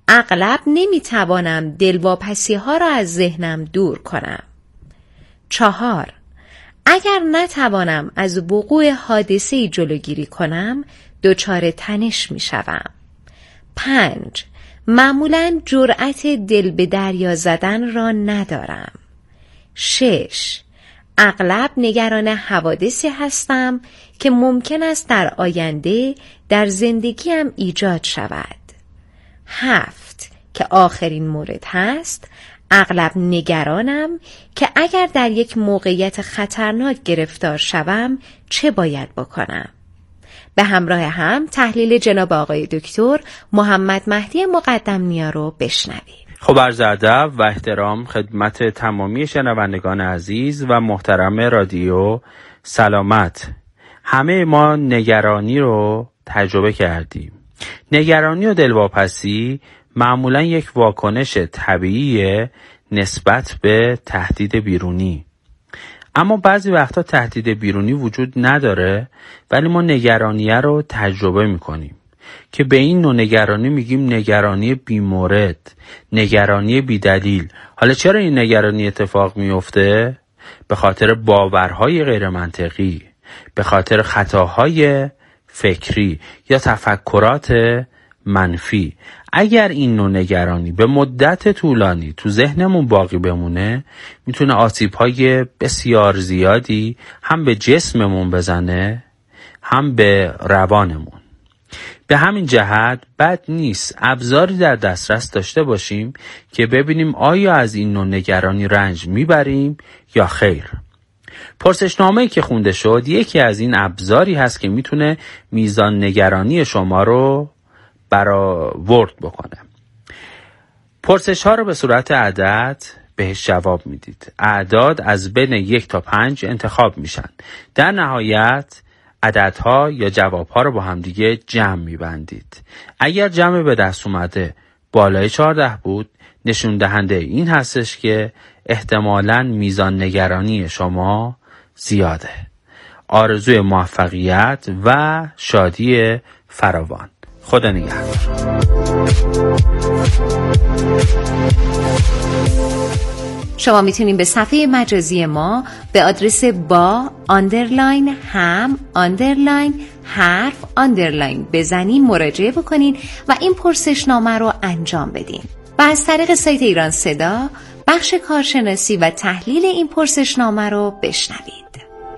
اغلب نمیتوانم دلواپسی ها را از ذهنم دور کنم. 4. اگر نتوانم از وقوع حادثه‌ای جلوگیری کنم، دچار تنش میشوم. 5. معمولاً جرأت دل به دریا زدن را ندارم. 6. اغلب نگران حوادثی هستم که ممکن است در آینده در زندگیم ایجاد شود. 7. که آخرین مورد هست، اغلب نگرانم که اگر در یک موقعیت خطرناک گرفتار شوم چه باید بکنم. به همراه هم تحلیل جناب آقای دکتر محمد مهدی مقدم نیا رو بشنویم. خب عرض ادب و احترام خدمت تمامی شنوندگان عزیز و محترم رادیو سلامت. همه ما نگرانی رو تجربه کردیم. نگرانی و دلواپسی معمولا یک واکنش طبیعی نسبت به تهدید بیرونی. اما بعضی وقتا تهدید بیرونی وجود نداره ولی ما نگرانیه رو تجربه میکنیم که به این نوع نگرانی میگیم نگرانی بیمورد، نگرانی بیدلیل. حالا چرا این نگرانی اتفاق میفته؟ به خاطر باورهای غیر منطقی، به خاطر خطاهای فکری یا تفکرات منفی. اگر این نوع نگرانی به مدت طولانی تو ذهنمون باقی بمونه میتونه آسیب‌های بسیار زیادی هم به جسممون بزنه هم به روانمون. به همین جهت بد نیست ابزاری در دسترس داشته باشیم که ببینیم آیا از این نوع نگرانی رنج میبریم یا خیر. پرسشنامه‌ای که خونده شد یکی از این ابزاری هست که میتونه میزان نگرانی شما رو برآورد بکنه. پرسش ها رو به صورت عدد بهش جواب میدید. اعداد از بین 1 تا 5 انتخاب میشن. در نهایت عددها یا جوابها رو با هم دیگه جمع میبندید. اگر جمع به دست اومده بالای 14 بود نشون دهنده این هستش که احتمالاً میزان نگرانی شما زیاده. آرزوی موفقیت و شادی فراوان. خدا نگهدار. شما میتونید به صفحه مجازی ما به آدرس با_هم_حرف_ بزنین، مراجعه بکنین و این پرسشنامه رو انجام بدین. و از طریق سایت ایران صدا بخش کارشناسی و تحلیل این پرسشنامه رو بشنوید.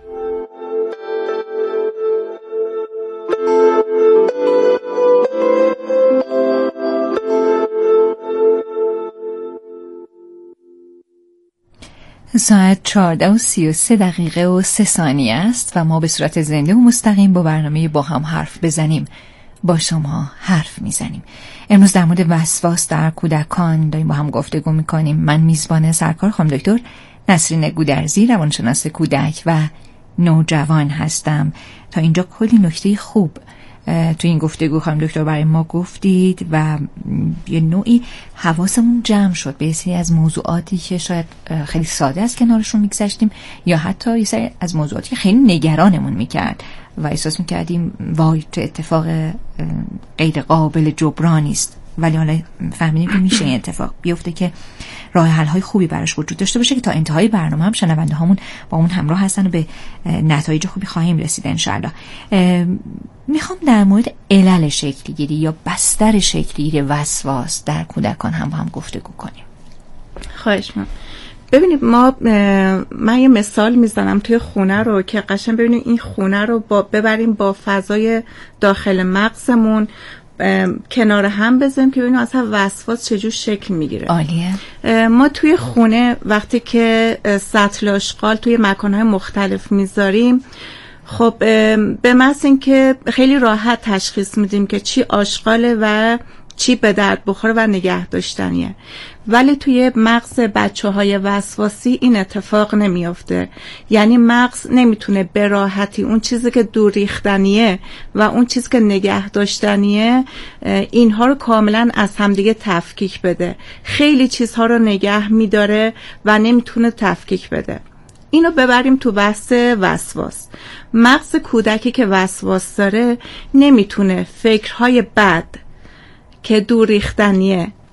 ساعت 14:33 است و ما به صورت زنده و مستقیم با برنامه با هم حرف بزنیم با شما حرف میزنیم. امروز در مورد وسواس در کودکان داریم با هم گفتگو میکنیم. من میزبان سرکار خانم دکتر نسرین گودرزی، روانشناس کودک و نوجوان هستم. تا اینجا کلی نکته خوب تو این گفتگو خانم دکتر برای ما گفتید و یه نوعی حواسمون جمع شد به سری از موضوعاتی که شاید خیلی ساده است کنارشون میگذشتیم یا حتی یه سری از موضوعاتی که خیلی نگرانمون میکرد و احساس میکردیم وای چه اتفاق غیر قابل جبرانی است، ولی حالا فهمیدیم که میشه این اتفاق بیفته که راه حل های خوبی براش وجود داشته باشه که تا انتهای برنامه هم شنونده هامون با اون همراه هستن و به نتایج خوبی خواهیم رسید انشاءالله. میخوام در مورد علل شکلگیری یا بستر شکلگیری وسواس در کودکان هم با هم گفتگو کنیم. خواهش می‌کنم. ببینید من یه مثال میزنم توی خونه رو که قشنگ ببینید این خونه رو ببریم با فضای داخل مغزمون کنار هم بذاریم که ببینیم اصلا وسواس چجور شکل میگیره. عالیه. ما توی خونه وقتی که سطل آشغال توی مکانهای مختلف میذاریم، خب به محض اینکه خیلی راحت تشخیص میدیم که چی آشغاله و چی به درد بخوره و نگه داشتنیه، ولی توی مغز بچه‌های وسواسی این اتفاق نمیافته. یعنی مغز نمیتونه به راحتی اون چیزی که دور ریختنیه و اون چیزی که نگه داشتنیه اینها رو کاملا از همدیگه تفکیک بده. خیلی چیزها رو نگه میداره و نمیتونه تفکیک بده. اینو ببریم تو بحث وسواس. مغز کودکی که وسواس داره نمیتونه فکرهای بد که دور ریختنیه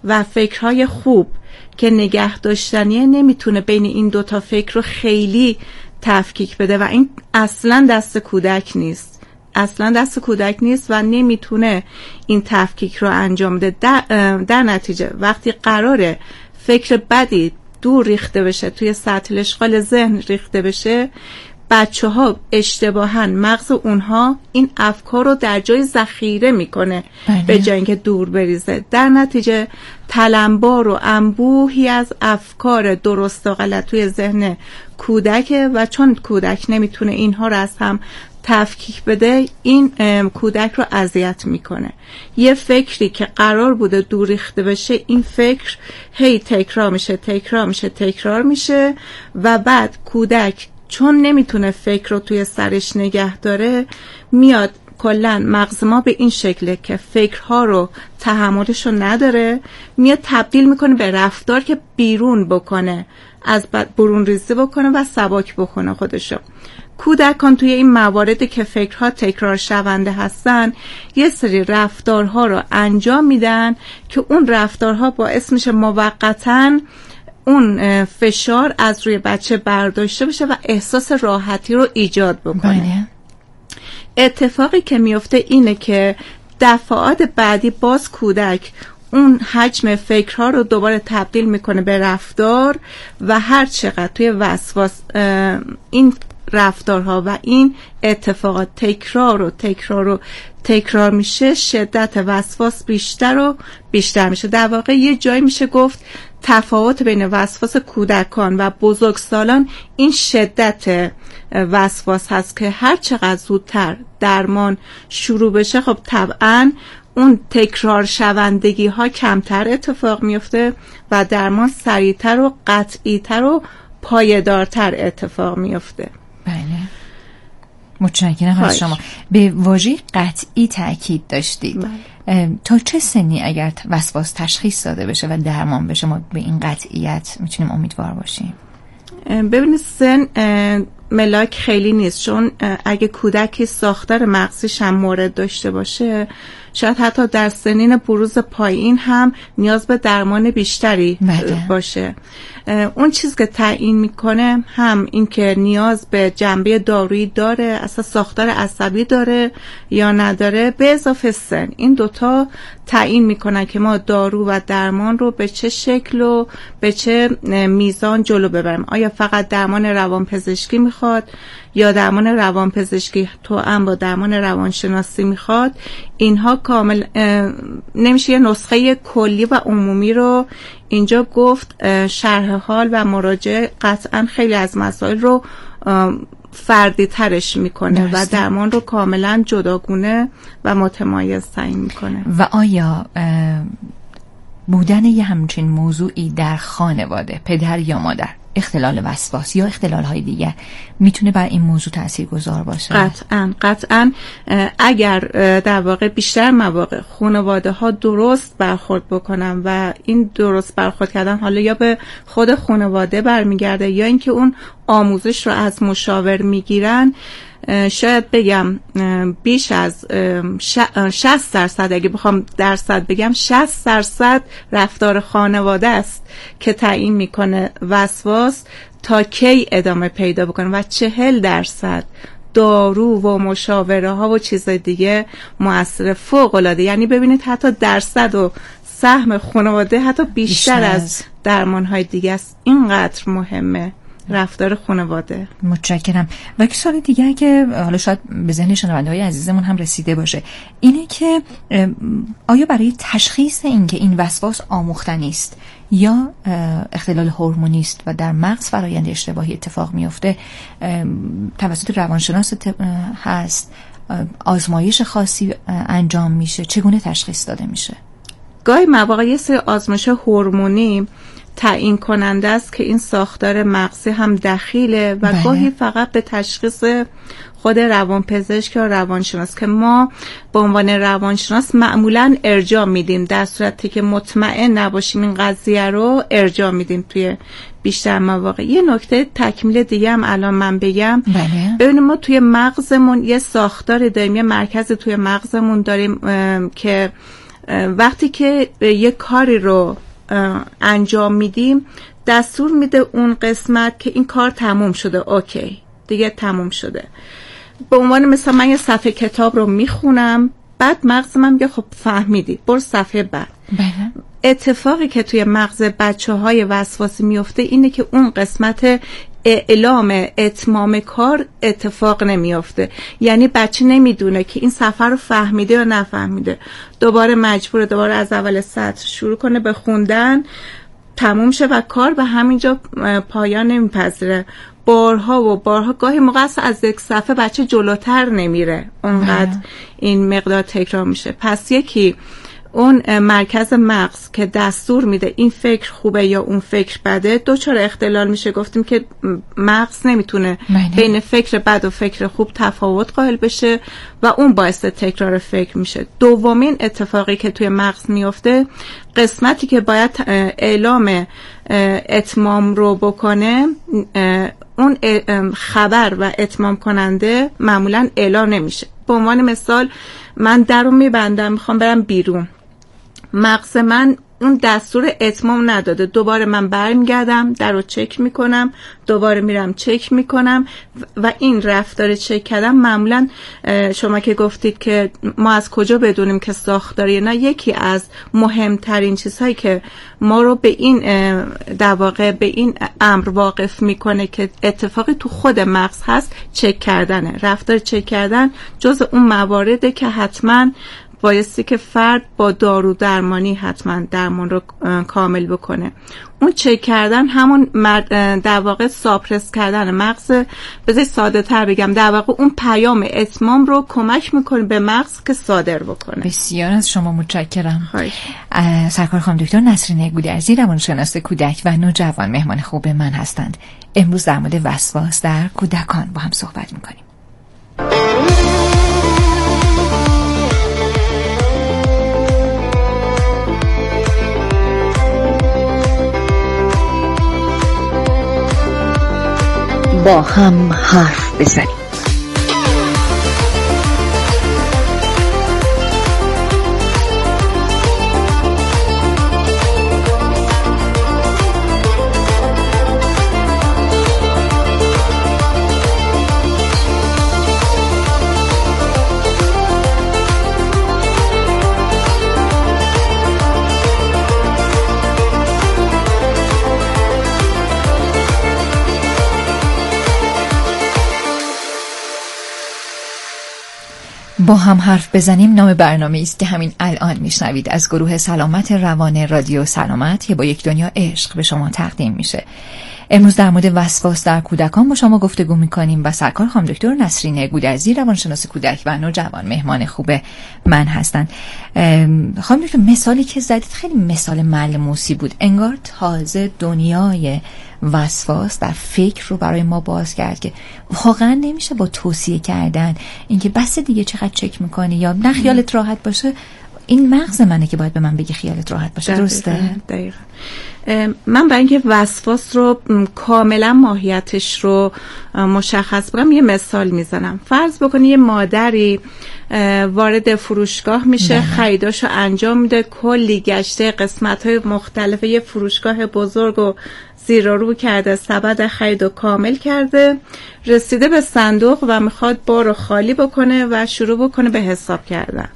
و فکرهای خوب که نگه داشتنیه نمیتونه بین این دوتا فکر رو خیلی تفکیک بده و این اصلا دست کودک نیست، اصلا دست کودک نیست و نمیتونه این تفکیک رو انجام بده. در نتیجه وقتی قراره فکر بدی دور ریخته بشه، توی سطل اشغال ذهن ریخته بشه، بچه ها اشتباهاً مغز اونها این افکار رو در جای ذخیره میکنه به جای اینکه دور بریزه. در نتیجه تلمبار و انبوهی از افکار درست و غلط توی ذهن کودک و چون کودک نمیتونه اینها رو از هم تفکیک بده، این کودک رو اذیت میکنه. یه فکری که قرار بوده دور ریخته بشه، این فکر هی تکرار میشه و بعد کودک چون نمیتونه فکر رو توی سرش نگه داره، میاد کلن مغز ما به این شکله که فکرها رو تحملش رو نداره، میاد تبدیل میکنه به رفتار که بیرون بکنه، از برون ریزی بکنه و سبک بکنه خودشو. کودکان توی این مواردی که فکرها تکرار شونده هستن یه سری رفتارها رو انجام میدن که اون رفتارها باعث میشه موقتاً اون فشار از روی بچه برداشته بشه و احساس راحتی رو ایجاد بکنه. اتفاقی که میفته اینه که دفعات بعدی باز کودک اون حجم فکرها رو دوباره تبدیل میکنه به رفتار و هر چقدر توی وسواس این رفتارها و این اتفاقات تکرار میشه، شدت وسواس بیشتر و بیشتر میشه. در واقع یه جایی میشه گفت تفاوت بین وسواس کودکان و بزرگسالان این شدت وسواس هست که هر چقدر زودتر درمان شروع بشه، خب طبعاً اون تکرار شوندگی ها کمتر اتفاق میفته و درمان سریعتر و قطعیتر و پایدارتر اتفاق میفته. بله، متشکرم از شما. به واژه قطعی تأکید داشتید. بله. تا چه سنی اگر وسواس تشخیص داده بشه و درمان بشه ما به این قطعیت میتونیم امیدوار باشیم؟ ببینید سن ملاک خیلی نیست، چون اگه کودکی ساختار مغزیش هم مورد داشته باشه شاید حتی در سنین بروز پایین هم نیاز به درمان بیشتری باشه. اون چیز که تعیین میکنه هم این که نیاز به جنبه دارویی داره، اصلا ساختار عصبی داره یا نداره، به اضافه سن. این دوتا تعیین میکنن که ما دارو و درمان رو به چه شکل و به چه میزان جلو ببریم. آیا فقط درمان روانپزشکی میخواد یا درمان روانپزشکی توأم با درمان روانشناسی میخواد؟ اینها کامل نمیشه یه نسخه کلی و عمومی رو اینجا گفت. شرح حال و مراجعه قطعا خیلی از مسائل رو فردی ترش میکنه و درمان رو کاملا جداگونه و متمایز تعیین میکنه. و آیا بودن یه همچین موضوعی در خانواده، پدر یا مادر، اختلال وسواس یا اختلال‌های دیگر میتونه بر این موضوع تاثیرگذار باشه؟ قطعاً اگر در واقع بیشتر مواقع خانواده‌ها درست برخورد بکنن و این درست برخورد کردن حالا یا به خود خانواده برمیگرده یا اینکه اون آموزش رو از مشاور میگیرن، شاید بگم بیش از 60%، اگه بخوام درصد بگم 60% رفتار خانواده است که تعیین میکنه وسواس تا کی ادامه پیدا بکنه و 40% دارو و مشاوره ها و چیز دیگه مؤثر فوق العاده. یعنی ببینید حتی درصد و سهم خانواده حتی بیشتر از درمان های دیگه است. اینقدر مهمه رفتار خانواده. متشکرم. و یک سوال دیگر که حالا شاید به ذهن شنونده‌های عزیزمون هم رسیده باشه اینه که آیا برای تشخیص این که این وسواس آموختنی است یا اختلال هورمونی است و در مغز فرآیند اشتباهی اتفاق میفته توسط روانشناس هست، آزمایش خاصی انجام میشه، چگونه تشخیص داده میشه؟ گاهی مواقع یه سری آزمایش هورمونی تعیین کننده است که این ساختار مغزی هم دخیله و گاهی فقط به تشخیص خود روانپزشک یا روانشناس که ما به عنوان روانشناس معمولاً ارجاع میدیم، در صورتی که مطمئن نباشیم این قضیه رو ارجاع میدیم توی بیشتر مواقع. یه نکته تکمیل دیگه هم الان من بگم. ببینید ما توی مغزمون یه ساختاری داریم، یه مرکزی توی مغزمون داریم که وقتی که یک کاری رو انجام میدیم دستور میده اون قسمت که این کار تموم شده، اوکی دیگه تموم شده. به عنوان مثلا من یه صفحه کتاب رو میخونم، بعد مغز من میگه خب فهمیدی برو صفحه بعد. بله. اتفاقی که توی مغز بچه‌های وسواسی میفته اینه که اون قسمت اعلام اتمام کار اتفاق نمیافته، یعنی بچه نمیدونه که این صفحه رو فهمیده یا نفهمیده، دوباره مجبوره دوباره از اول سطر شروع کنه به خوندن، تموم شه و کار به همینجا پایان نمیپذیره. بارها و بارها، گاهی موقع از یک صفحه بچه جلوتر نمیره، اونقدر این مقدار تکرار میشه. پس یکی اون مرکز مغز که دستور میده این فکر خوبه یا اون فکر بده دچار اختلال میشه. گفتیم که مغز نمیتونه بین فکر بد و فکر خوب تفاوت قائل بشه و اون باعث تکرار فکر میشه. دومین اتفاقی که توی مغز میفته، قسمتی که باید اعلام اتمام رو بکنه، اون خبر و اتمام کننده معمولا اعلام نمیشه. به عنوان مثال من در رو میبندم میخوام برم بیرون، مغز من اون دستور اتمام نداده، دوباره من برمیگردم در رو چک میکنم، دوباره میرم چک میکنم و این رفتار چک کردن معمولا شما که گفتید که ما از کجا بدونیم که ساختاری، نه، یکی از مهمترین چیزهایی که ما رو به این در واقع به این امر واقف میکنه که اتفاقی تو خود مغز هست، چک کردنه. رفتار چک کردن جز اون موارده که حتما بایستی که فرد با دارو درمانی حتما درمان رو کامل بکنه. اون چک کردن همون در واقع ساپرس کردن مغز، بذاری ساده تر بگم، در واقع اون پیام اتمام رو کمک میکنه به مغز که صادر بکنه. بسیار از شما متشکرم. سرکار خانم دکتر نسرین گودرزی، روانشناس کودک و نوجوان، مهمان خوب من هستند. امروز در مورد وسواس در کودکان با هم صحبت میکنیم. با هم حرف بزنیم. با هم حرف بزنیم نام برنامه است که همین الان میشنوید، از گروه سلامت روان رادیو سلامت که با یک دنیا عشق به شما تقدیم میشه. امروز در مورد وسواس در کودکان با شما گفتگو میکنیم و سرکار خانم دکتر نسرین گودرزی، روانشناس کودک و نوجوان، مهمان خوب من هستند. خانم دکتر، مثالی که زدید خیلی مثال ملموسی بود، انگار تازه دنیای وسواس در فکر رو برای ما باز کرد که واقعا نمیشه با توصیه کردن اینکه بس دیگه چقدر چک میکنی یا نه خیالت راحت باشه، این مغز منه که باید به من بگی خیالت راحت باشه. درسته؟ دقیقا. من برای اینکه وسواس رو کاملا ماهیتش رو مشخص بکنم یه مثال میزنم. فرض بکنی یه مادری وارد فروشگاه میشه، خریداشو انجام میده، کلی گشته قسمت‌های مختلف یه فروشگاه بزرگ و زیر و رو کرده، سبد خرید و کامل کرده، رسیده به صندوق و میخواد بار رو خالی بکنه و شروع بکنه به حساب کردن.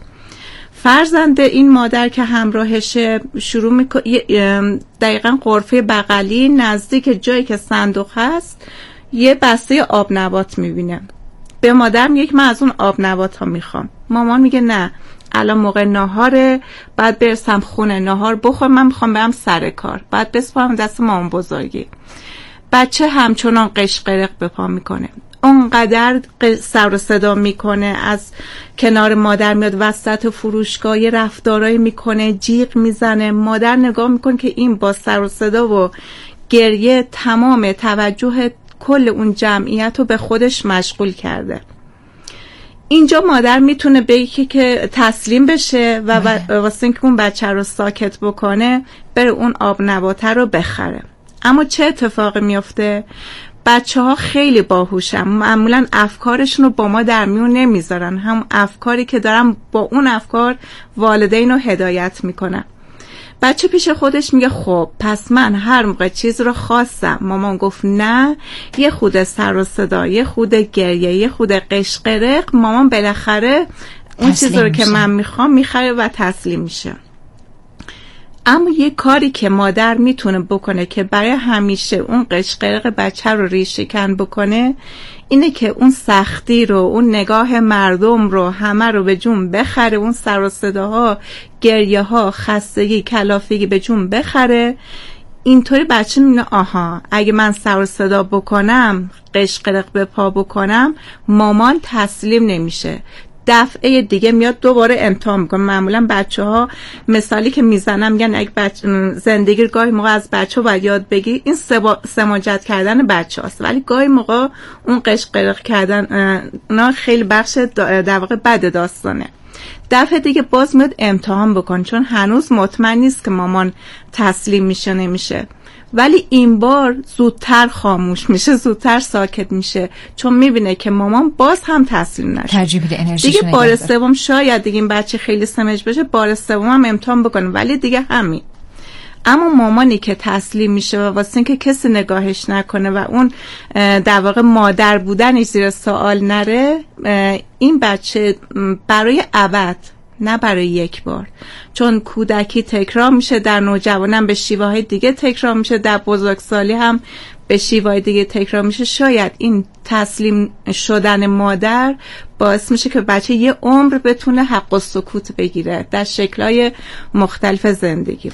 فرزند این مادر که همراهشه شروع میکنه، دقیقاً غرفه بغلی نزدیک جایی که صندوق هست یه بسته آب نبات میبینه. به مادر میگه من از اون آب نبات ها میخوام. مامان میگه نه، الان موقع ناهاره، بعد برسم خونه ناهار بخورم، من میخوام برم سر کار، بعد بسپارم دست مامان بزرگی. بچه همچنان قشقرق به پا میکنه، اونقدر سر و صدا میکنه، از کنار مادر میاد وسط فروشگاه یه رفتارایی میکنه، جیغ میزنه. مادر نگاه میکنه که این با سر و صدا و گریه تمام توجه کل اون جمعیت رو به خودش مشغول کرده. اینجا مادر میتونه بگه که تسلیم بشه و واسه اینکه اون بچه رو ساکت بکنه بره اون آب نباته رو بخره. اما چه اتفاقی میفته؟ بچه ها خیلی باهوشن، معمولا افکارشون رو با ما در میون نمیذارن، هم افکاری که دارن با اون افکار والدین رو هدایت میکنن. بچه پیش خودش میگه خب پس من هر موقع چیز رو خواستم مامان گفت نه، یه خود سر و صدا، یه خود گریه، یه خود قشقرق، مامان بالاخره اون چیز رو که من میخوام میخره و تسلیم میشه. اما یه کاری که مادر میتونه بکنه که برای همیشه اون قشقرق بچه رو ریشه‌کن بکنه اینه که اون سختی رو، اون نگاه مردم رو همه رو به جون بخره، اون سر و صداها، گریه ها، خستگی، کلافگی به جون بخره. اینطوری بچه میبینه آها اگه من سر و صدا بکنم، قشقرق به پا بکنم، مامان تسلیم نمیشه، دفعه دیگه میاد دوباره امتحان میکنه. معمولا بچه ها مثالی که میزنم میگن اگه زندگی رو گاهی موقع از بچه ها باید یاد بگی این سماجت کردن بچه هاست، ولی گاهی موقع اون قشقرق کردن اونا خیلی بخش در واقع بد داستانه. دفعه دیگه باز میاد امتحان بکن چون هنوز مطمئن نیست که مامان تسلیم میشه نمیشه، ولی این بار زودتر خاموش میشه، زودتر ساکت میشه چون میبینه که مامان باز هم تسلیم نشه. دیگه بار سوم شاید دیگه این بچه خیلی سمج بشه، بار سوم هم امتحان بکنه ولی دیگه همین. اما مامانی که تسلیم میشه و واسه اینکه کسی نگاهش نکنه و اون در واقع مادر بودنش زیر سوال نره، این بچه برای ابد نه برای یک بار، چون کودکی تکرار میشه، در نوجوانم به شیوه های دیگه تکرار میشه، در بزرگسالی هم به شیوه های دیگه تکرار میشه. شاید این تسلیم شدن مادر باعث میشه که بچه یه عمر بتونه حق و سکوت بگیره در شکل‌های مختلف زندگی.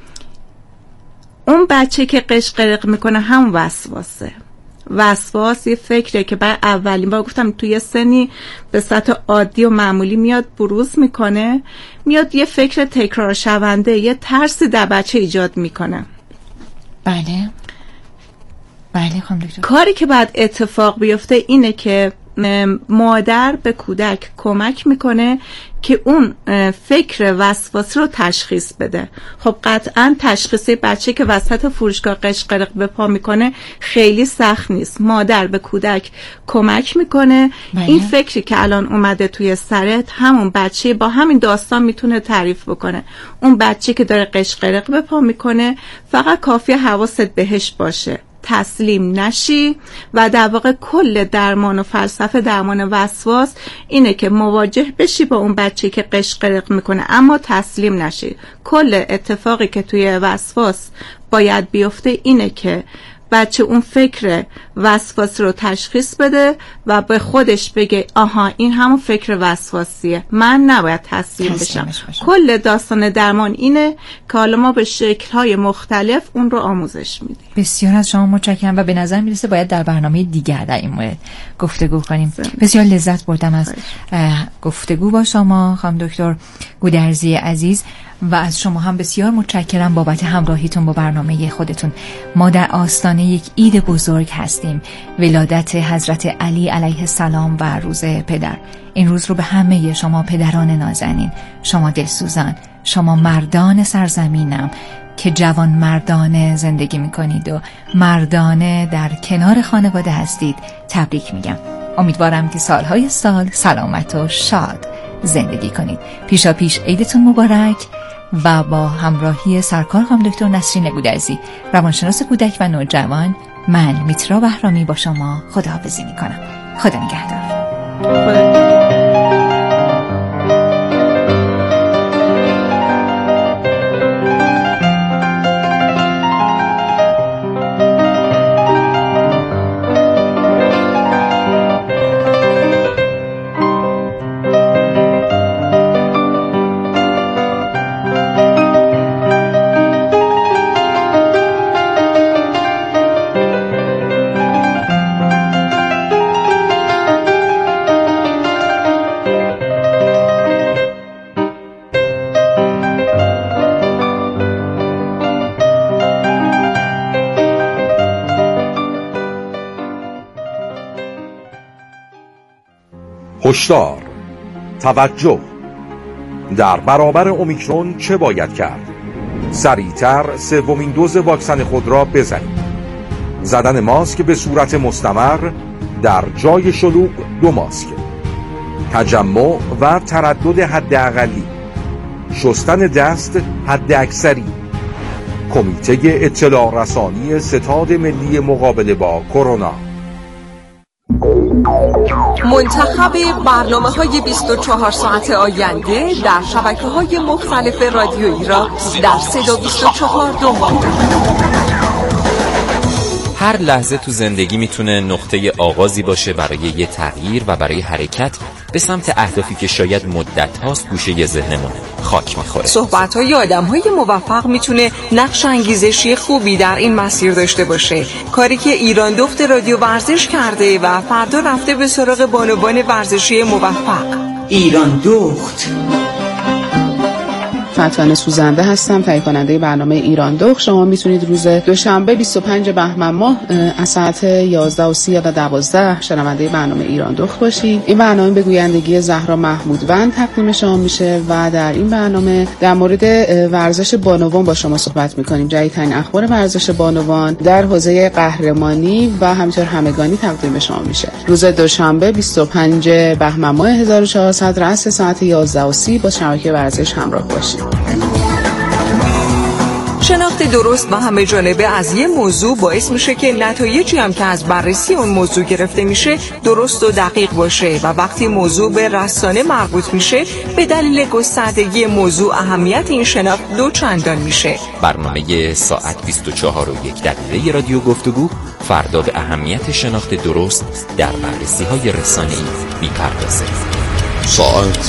اون بچه که قشقرق میکنه هم وسواسه. وسواس یه فکره که برای اولین بار گفتم توی سنی به سطح عادی و معمولی میاد بروز میکنه، میاد یه فکر تکرار شونده، یه ترسی در بچه ایجاد میکنه. بله خانم دکتر. کاری که باید اتفاق بیفته اینه که مادر به کودک کمک میکنه که اون فکر وسواسی رو تشخیص بده. خب قطعا تشخیص بچه که وسط فروشگاه قشقرق به پا میکنه خیلی سخت نیست. مادر به کودک کمک میکنه. این فکری که الان اومده توی سرت همون بچه با همین داستان میتونه تعریف بکنه. اون بچه که داره قشقرق به پا میکنه فقط کافیه حواست بهش باشه، تسلیم نشی. و در واقع کل درمان و فلسفه درمان وسواس اینه که مواجه بشی با اون بچه که قشقرق میکنه اما تسلیم نشی. کل اتفاقی که توی وسواس باید بیفته اینه که بچه اون فکر وسواسی رو تشخیص بده و به خودش بگه آها این همون فکر وسواسیه، من نباید تسلیم بشم. کل داستان درمان اینه که حالا ما به شکل‌های مختلف اون رو آموزش میدیم. بسیار از شما متشکرم و به نظر میرسه باید در برنامه دیگر در این مورد گفتگو کنیم. بسیار لذت بردم از گفتگو با شما خانم دکتر گودرزی عزیز و از شما هم بسیار متشکرم بابت همراهیتون با برنامه خودتون. ما در آستانه یک عید بزرگ هستیم، ولادت حضرت علی علیه السلام و روز پدر. این روز رو به همه شما پدران نازنین، شما دلسوزان، شما مردان سرزمینم که جوان مردانه زندگی میکنید و مردانه در کنار خانواده هستید تبریک میگم. امیدوارم که سالهای سال سلامت و شاد زندگی کنید. پیشا پیش عیدتون مبارک و با همراهی سرکار خانم دکتر نسرین گودرزی روانشناس کودک و نوجوان، من میترا بهرامی با شما خداحافظی میکنم. خدا نگهدار. هشدار، توجه، در برابر اومیکرون چه باید کرد؟ سریعتر سومین دوز واکسن خود را بزنید. زدن ماسک به صورت مستمر در جای شلوغ 2 ماسک، تجمع و تردد حداقلی، شستن دست حداکثری، کمیته اطلاع رسانی ستاد ملی مقابله با کرونا. منتخب برنامه‌های 24 ساعت آینده در شبکه‌های مختلف رادیویی را در صدا 24 دنبال کنید. هر لحظه تو زندگی میتونه نقطه آغازی باشه برای یه تغییر و برای حرکت به سمت اهدافی که شاید مدت هاست گوشه ذهنمون خاک میخوره. صحبت‌های آدم‌های موفق میتونه نقش انگیزشی خوبی در این مسیر داشته باشه. کاری که ایران دخت رادیو ورزش کرده و فردا رفته به سراغ بانوان ورزشی موفق. ایران دخت. فتوان سوزنده هستم، تهیه کننده برنامه ایران دخت. شما میتونید روز دوشنبه 25 بهمن ماه از ساعت 11:30 تا 12 شنونده برنامه ایران دخت باشید. این برنامه به گویندگی زهرا محمودوند تقدیم شما میشه و در این برنامه در مورد ورزش بانوان با شما صحبت میکنیم. جدیدترین اخبار ورزش بانوان در حوزه قهرمانی و همینطور همگانی تقدیم شما میشه. روز دوشنبه 25 بهمن ماه 1400 رأس ساعت 11:30 با شبکه ورزش همراه باشید. شناخت درست و همه جانبه از یه موضوع باعث میشه که نتایجی هم که از بررسی اون موضوع گرفته میشه درست و دقیق باشه و وقتی موضوع به رسانه مربوط میشه به دلیل گستردگی موضوع اهمیت این شناخت 2 چندان میشه. برنامه ساعت 24:01 رادیو گفتگو فردا به اهمیت شناخت درست در بررسی‌های رسانه‌ای میپردازه. ساعت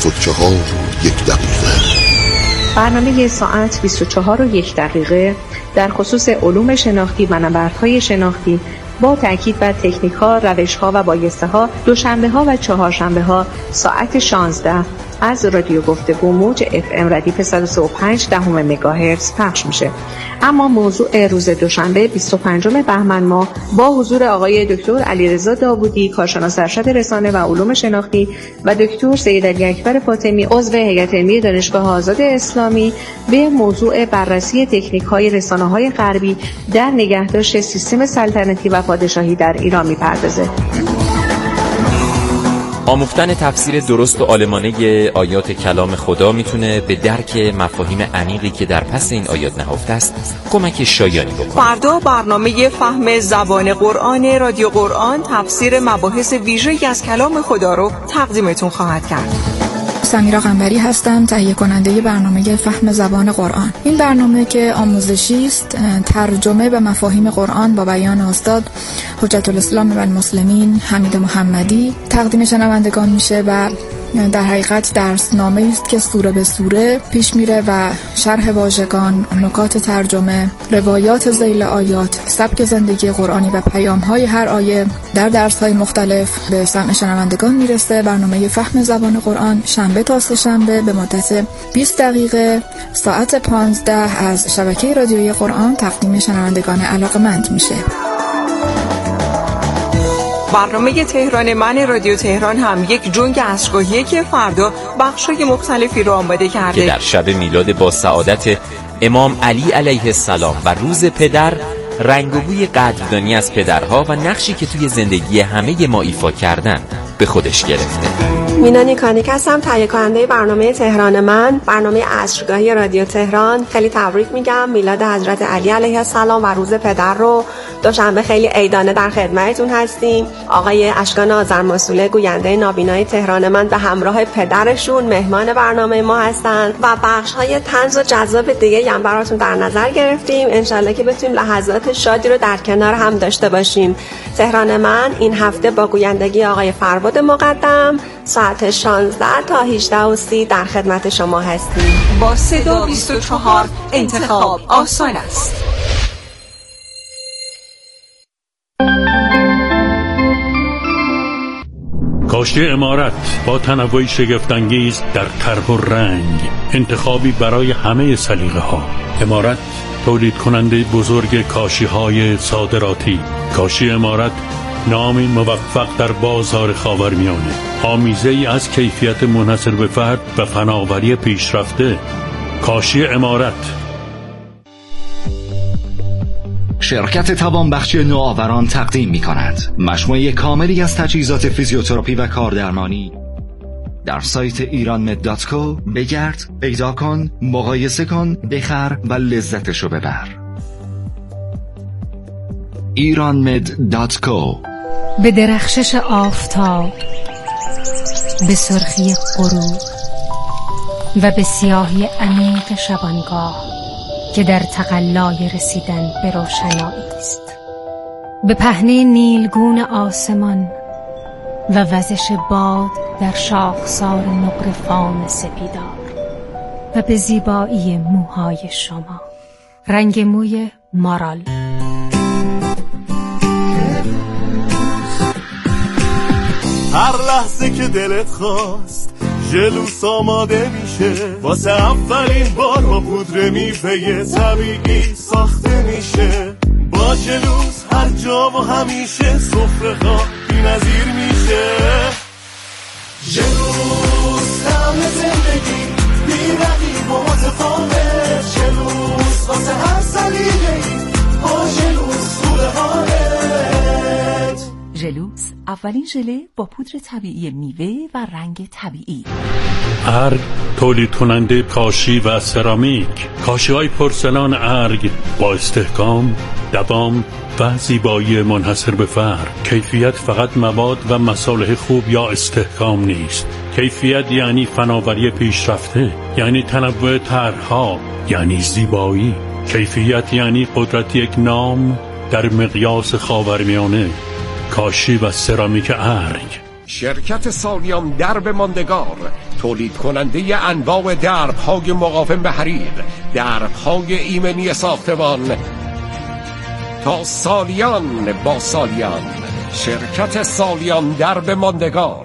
24:01 برنامه ساعت 24:01 در خصوص علوم شناختی و نبردهای شناختی با تاکید بر تکنیک‌ها، روش‌ها و بایسته‌ها دوشنبه‌ها و چهارشنبه‌ها ساعت 16 از رادیو گفتگو موج FM ردیف 103.5 مگاهرتز پخش میشه. اما موضوع روز دوشنبه 25 بهمن ماه با حضور آقای دکتر علیرضا داوودی، کارشناس ارشد رسانه و علوم شناختی و دکتر سید علی اکبر فاطمی، عضو هیئت علمی دانشگاه آزاد اسلامی، به موضوع بررسی تکنیک‌های رسانه‌های غربی در نگهداشت سیستم سلطنتی و پادشاهی در ایران می‌پردازه. آموختن تفسیر درست و عالمانه آیات کلام خدا میتونه به درک مفاهیم عمیقی که در پس این آیات نهفته است کمک شایانی بکنه. فردا برنامه فهم زبان قرآن رادیو قرآن تفسیر مباحث ویژه‌ای از کلام خدا رو تقدیمتون خواهد کرد. سمیرا قنبری هستم، تهیه کننده برنامه فهم زبان قرآن. این برنامه که آموزشی است، ترجمه به مفاهیم قرآن با بیان استاد حجت الاسلام و المسلمین حمید محمدی تقدیم شنوندگان میشه و در حقیقت درسنامه است که سوره به سوره پیش میره و شرح واژگان، نکات ترجمه، روایات ذیل آیات، سبک زندگی قرآنی و پیام‌های هر آیه در درس‌های مختلف به سمع شنوندگان میرسه. برنامه فهم زبان قرآن شنبه تا سه‌شنبه به مدت 20 دقیقه ساعت 15 از شبکه رادیویی قرآن تقدیم شنوندگان علاقه‌مند میشه. برنامه تهران من رادیو تهران هم یک جنگ عصرگاهیه که فردا بخشای مختلفی رو آماده کرده که در شب میلاد با سعادت امام علی علیه السلام و روز پدر رنگ و بوی قدردانی از پدرها و نقشی که توی زندگی همه ما ایفا کردن به خودش گرفته. مینا نیکانیک هستم، تهیه کننده برنامه تهران من، برنامه عصرگاهی رادیو تهران. خیلی تبریک میگم میلاد حضرت علی علیه السلام و روز پدر رو. دوشنبه خیلی عیدانه در خدمتتون هستیم. آقای اشکان آذرماسوله گوینده نابینای تهران من به همراه پدرشون مهمان برنامه ما هستند و بخش‌های طنز و جذاب دیگه هم براتون در نظر گرفتیم. انشالله که بتونیم لحظات شادی رو در کنار هم داشته باشیم. تهران من این هفته با گویندگی آقای فرباد مقدم ساعت 16 تا 18:30 در خدمت شما هستیم. با صدا 24 انتخاب آسان است. کاشی عمارت با تنوعی شگفت‌انگیز در طرح و رنگ، انتخابی برای همه سلیقه ها. عمارت تولید کننده بزرگ کاشی های صادراتی. کاشی عمارت نامی موفق در بازار خاورمیانه، آمیزه‌ای از کیفیت منحصر به فرد و فناوری پیشرفته. کاشی عمارت. شرکت توانبخشی نوآوران تقدیم می‌کند مجموعه کاملی از تجهیزات فیزیوتراپی و کاردرمانی. در سایت ایرانمد.co بگرد، پیدا کن، مقایسه کن، بخر و لذتشو ببر. ایرانمد.co. به درخشش آفتاب، به سرخی غروب و به سیاهی عمیق شبانگاه که در تقلای رسیدن به روشنایی است، به پهنه نیلگون آسمان و وزش باد در شاخسار نقره فام سپیدار و به زیبایی موهای شما، رنگ موی مارال. هر لحظه که دلت خواست ژلوس آماده میشه، واسه اولین بار با پودر میوه طبیعی ساخته میشه. با ژلوس هر جا و همیشه سفره‌ها بی‌نظیر میشه. ژلوس طعم زندگی بی‌رقیب و متفاوت. ژلوس واسه هر سلیقه‌ای، با ژلوس خوبه حالت. ژلوس اولین ژله با پودر طبیعی میوه و رنگ طبیعی. ارگ تولید کننده کاشی و سرامیک. کاشی‌های پورسلان ارگ با استحکام، دوام و زیبایی منحصر به فرد. کیفیت فقط مواد و مصالح خوب یا استحکام نیست. کیفیت یعنی فناوری پیشرفته، یعنی تنوع طرح‌ها، یعنی زیبایی. کیفیت یعنی قدرت یک نام در مقیاس خاورمیانه. کاشی و سرامیک ارگ. شرکت سالیان درب ماندگار، تولید کننده انواع درب‌های مقاوم به حریر، درب‌های ایمنی ساختمان. تا سالیان با سالیان، شرکت سالیان درب ماندگار.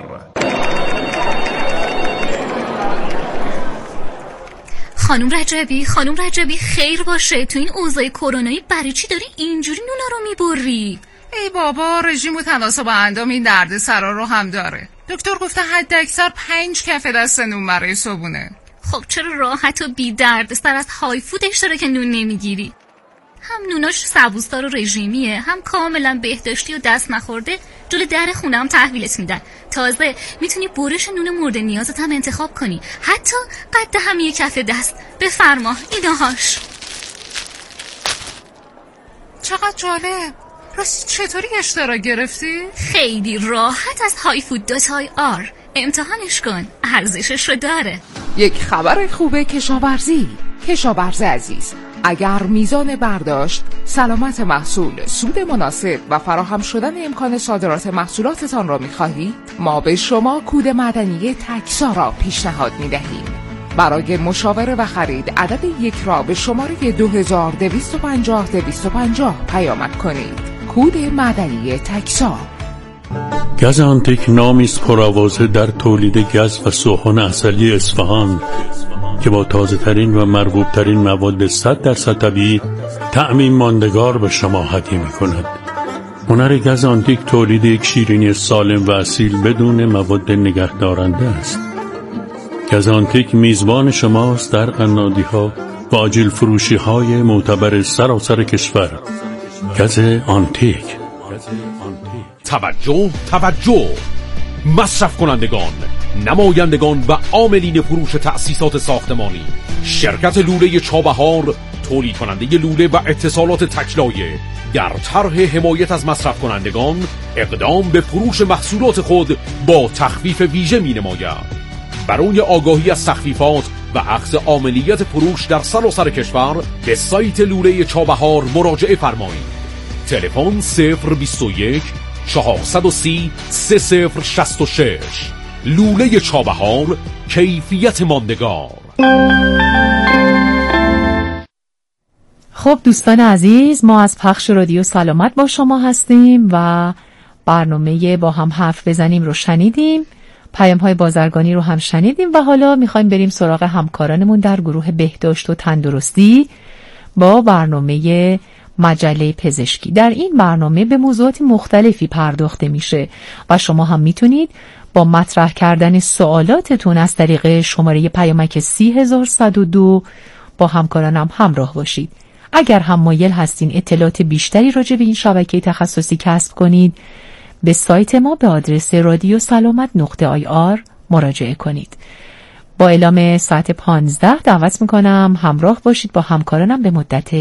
خانم رجبی خیر باشه. تو این اوضاع کرونایی برای چی داری اینجوری نونا رو میبری؟ ای بابا، رژیم و تناسب اندام این درد سرا رو هم داره. دکتر گفته حد اکثر 5 کف دست نون برای صبونه. خب چرا راحت و بی درد سر از های فودش داره که نون نمیگیری؟ هم نوناش سبوسدار و رژیمیه، هم کاملا بهداشتی و دست نخورده. جلوی در خونه هم تحویلت میدن. تازه میتونی برش نون مورد نیازت هم انتخاب کنی، حتی قد هم یک کف دست. بفرما اینهاش. چقدر جالب. راستی چطوری اشتراک گرفتی؟ خیلی راحت از highfood.ir. امتحانش کن، ارزشش رو داره. یک خبر خوبه کشاورز عزیز، اگر میزان برداشت، سلامت محصول، سود مناسب و فراهم شدن امکان صادرات محصولاتتان را می‌خواهید، ما به شما کد مدنی تکسا را پیشنهاد می‌دهیم. برای مشاوره و خرید عدد 1 را به شماره 2250 پیامک کنید. کد مدنی تکسا. گز آنتیک نامی است پرآوازه در تولید گز و سوهان عسلی اصفهان که با تازه ترین و مرغوب ترین مواد 100% طبیعی طعمی ماندگار به شما هدیه می کند. هنر گز آنتیک تولید یک شیرینی سالم و اصیل بدون مواد نگهدارنده است. گز آنتیک میزبان شماست در قنادی‌ها و آجیل فروشی‌های معتبر سراسر کشور. گز آنتیک. توجه مصرف کنندگان، نمایندگان و عاملین فروش تأسیسات ساختمانی، شرکت لوله چابهار تولید کننده لوله و اتصالات تکلایه در طرح حمایت از مصرف کنندگان اقدام به فروش محصولات خود با تخفیف ویژه می نماید. برای آگاهی از تخفیفات و اخذ عاملیت فروش در سراسر کشور به سایت لوله چابهار مراجعه فرمایید. تلفن 021 430 3066. لوله چابهار، کیفیت ماندگار. خب دوستان عزیز، ما از پخش رادیو سلامت با شما هستیم و برنامه با هم حرف بزنیم رو شنیدیم، پیام‌های بازرگانی رو هم شنیدیم و حالا می‌خوایم بریم سراغ همکارانمون در گروه بهداشت و تندرستی با برنامه مجله پزشکی. در این برنامه به موضوعات مختلفی پرداخته میشه و شما هم میتونید با مطرح کردن سوالاتتون از طریق شماره پیامک 30102 با همکارانم همراه باشید. اگر هم مایل هستین اطلاعات بیشتری راجع به این شبکه تخصصی کسب کنید، به سایت ما به آدرس radiosalamat.ir مراجعه کنید. با اعلام ساعت 15 دعوت میکنم همراه باشید با همکارانم به مدت